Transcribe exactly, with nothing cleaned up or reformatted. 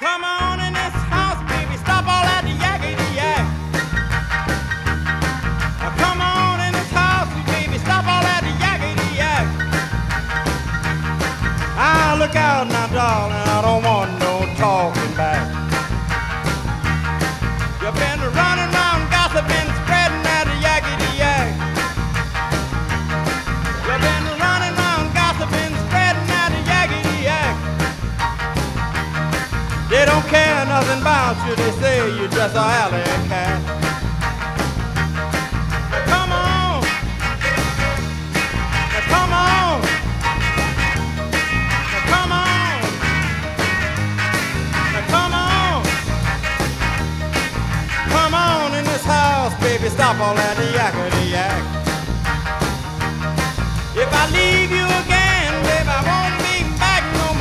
Come on in this house, baby, stop all that yakety yak. Come on in this house, baby, stop all that yakety yak. Ah, look out now, darling, I don't want no talking back. You've been running around gossiping, spreading that yakety yak. You've been running around gossiping, spreading that yakety yak. They don't care nothing about you, they say you're just a alley cat. Now come on, now come on, now come on, now come on, come on in this house, baby, stop all that yakety yak. If I leave